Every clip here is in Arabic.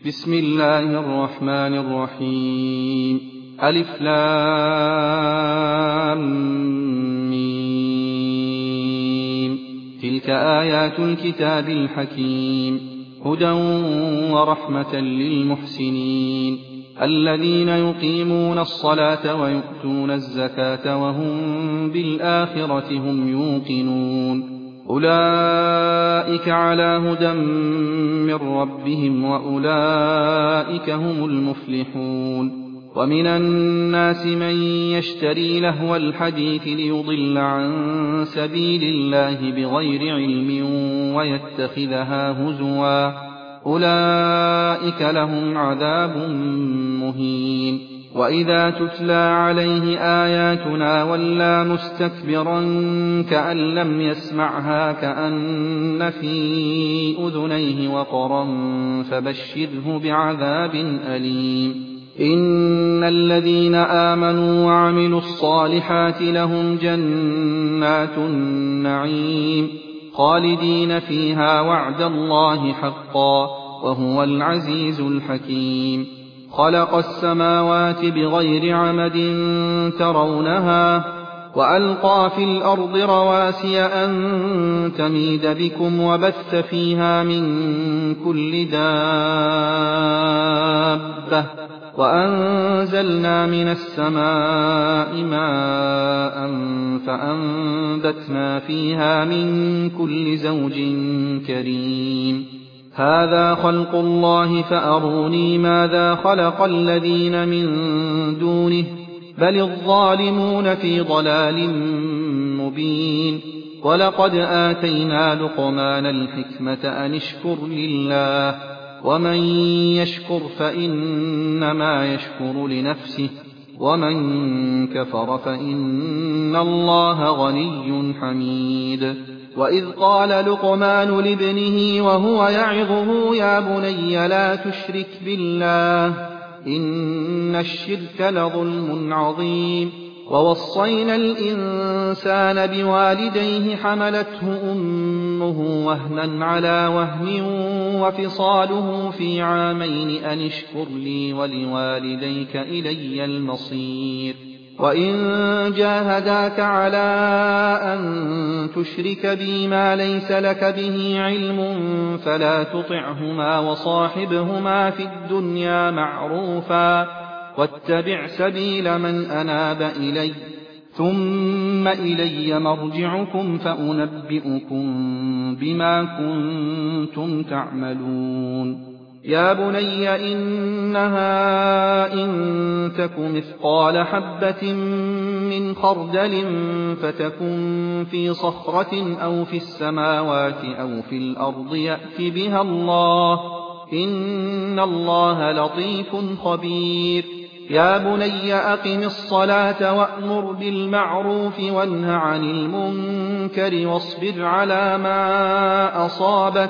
بسم الله الرحمن الرحيم. ألف لام ميم. تلك آيات الكتاب الحكيم، هدى ورحمة للمحسنين الذين يقيمون الصلاة ويؤتون الزكاة وهم بالآخرة هم يوقنون. أولئك على هدى من ربهم وأولئك هم المفلحون. ومن الناس من يشتري لهو الحديث ليضل عن سبيل الله بغير علم ويتخذها هزوا، أولئك لهم عذاب مهين. وإذا تتلى عليه آياتنا ولى مستكبرا كأن لم يسمعها كأن في أذنيه وقرا فبشره بعذاب أليم. إن الذين آمنوا وعملوا الصالحات لهم جنات النعيم خالدين فيها وعد الله حقا وهو العزيز الحكيم. خلق السماوات بغير عمد ترونها وألقى في الأرض رواسي أن تميد بكم وبث فيها من كل دابة وأنزلنا من السماء ماء فأنبتنا فيها من كل زوج كريم. هذا خلق الله فأروني ماذا خلق الذين من دونه بل الظالمون في ضلال مبين. ولقد آتينا لقمان الحكمة أن اشكر لله ومن يشكر فإنما يشكر لنفسه ومن كفر فإن الله غني حميد. وإذ قال لقمان لابنه وهو يعظه يا بني لا تشرك بالله إن الشرك لظلم عظيم. ووصينا الإنسان بوالديه حملته أمه وهنا على وهن وفصاله في عامين أن اشكر لي ولوالديك إلي المصير. وإن جاهداك على أن تشرك بي ما ليس لك به علم فلا تطعهما وصاحبهما في الدنيا معروفا واتبع سبيل من أناب إلي ثم إلي مرجعكم فأنبئكم بما كنتم تعملون. يا بني إنها إن تك مثقال حبة من خردل فتكن في صخرة أو في السماوات أو في الأرض يأت بها الله إن الله لطيف خبير. يا بني أقم الصلاة وأمر بالمعروف وانه عن المنكر واصبر على ما أصابك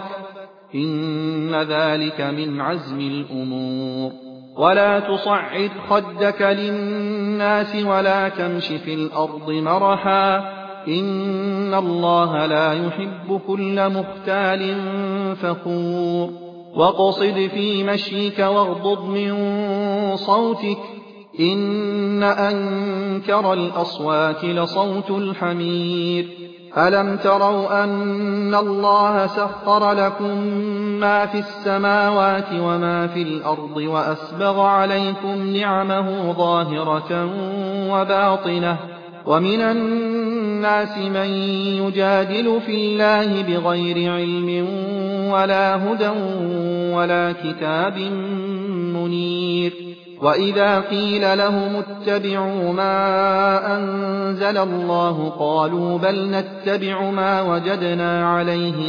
إن ذلك من عزم الأمور. ولا تصعد خدك للناس ولا تمش في الأرض مرحا إن الله لا يحب كل مختال فخور. واقصد في مشيك واغضض من صوتك إن أنكر الأصوات لصوت الحمير. ألم تروا أن الله سخر لكم ما في السماوات وما في الأرض وأسبغ عليكم نعمه ظاهرة وباطنة ومن الناس من يجادل في الله بغير علم ولا هدى ولا كتاب منير. وإذا قيل لهم اتبعوا ما أنزل الله قالوا بل نتبع ما وجدنا عليه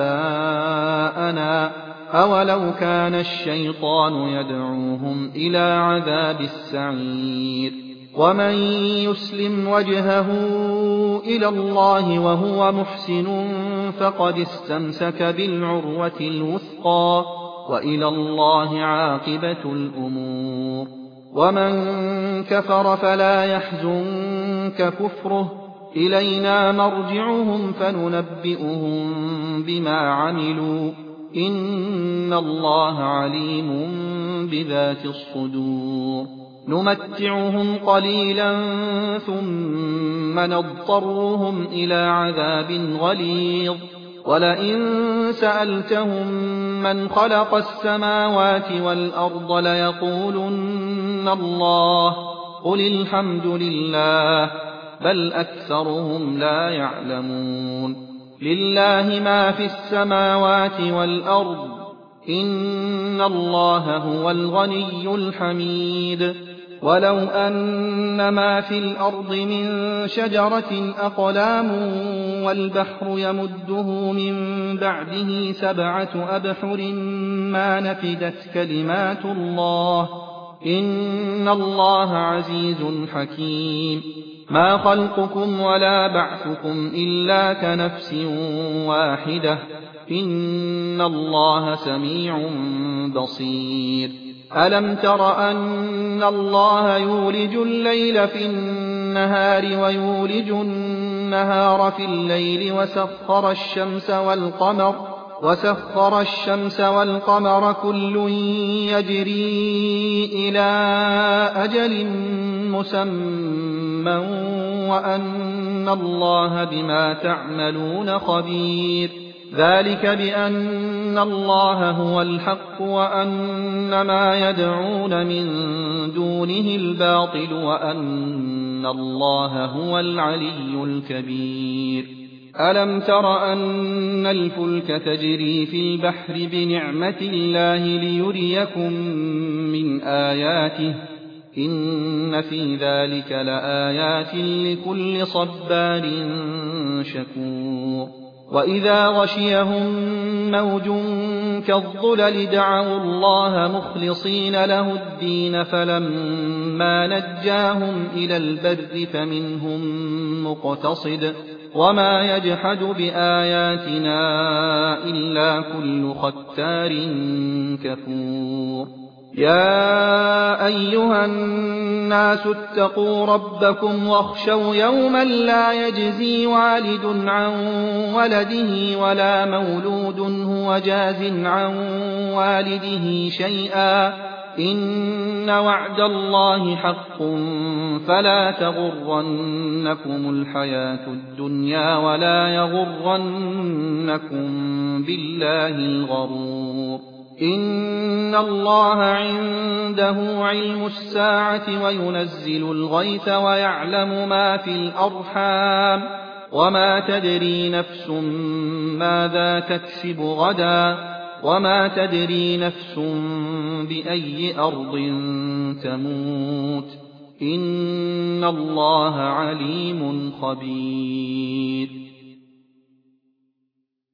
آباءنا أولو كان الشيطان يدعوهم إلى عذاب السعير. ومن يسلم وجهه إلى الله وهو محسن فقد استمسك بالعروة الوثقى وإلى الله عاقبة الأمور. ومن كفر فلا يحزنك كفره إلينا مرجعهم فننبئهم بما عملوا إن الله عليم بذات الصدور نمتعهم قليلا ثم نضطرهم إلى عذاب غليظ ولئن سألتهم من خلق السماوات والأرض ليقولن الله قل الحمد لله بل أكثرهم لا يعلمون لله ما في السماوات والأرض إن الله هو الغني الحميد ولو أن ما في الأرض من شجرة أقلام والبحر يمده من بعده 7 أبحر ما نفدت كلمات الله إن الله عزيز حكيم ما خلقكم ولا بعثكم إلا كنفس واحدة إن الله سميع بصير ألم تر أن الله يولج الليل في النهار ويولج النهار في الليل وسخر الشمس والقمر كل يجري إلى أجل مسمى وأن الله بما تعملون خبير ذلك بأن الله هو الحق وأن ما يدعون من دونه الباطل وأن الله هو العلي الكبير ألم تر أن الفلك تجري في البحر بنعمة الله ليريكم من آياته إن في ذلك لآيات لكل صبار شكور وإذا غشيهم موج كالظلل دعوا الله مخلصين له الدين فلما نجاهم إلى البر فمنهم مقتصد وما يجحد بآياتنا إلا كل ختار كفور يا أيها الناس اتقوا ربكم واخشوا يوما لا يجزي والد عن ولده ولا مولود هو جاز عن والده شيئا إن وعد الله حق فلا تغرنكم الحياة الدنيا ولا يغرنكم بالله الغرور إن الله عنده علم الساعة وينزل الغيث ويعلم ما في الأرحام وما تدري نفس ماذا تكسب غدا وما تدري نفس بأي أرض تموت إن الله عليم خبير